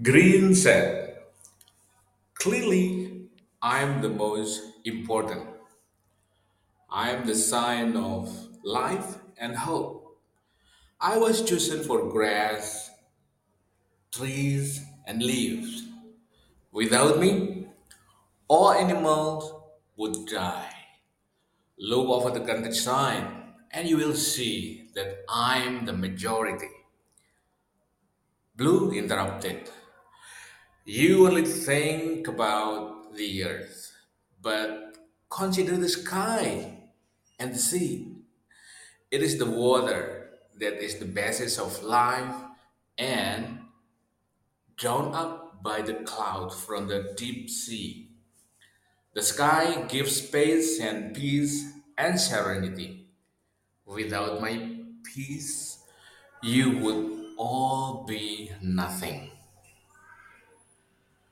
Green said, clearly, I'm the most important. I'm the sign of life and hope. I was chosen for grass, trees, and leaves. Without me, all animals would die. Look over the countryside, and you will see that I'm the majority. Blue interrupted. You only think about the earth, but consider the sky and the sea. It is the water that is the basis of life and drawn up by the cloud from the deep sea. The sky gives space and peace and serenity. Without my peace, you would all be nothing.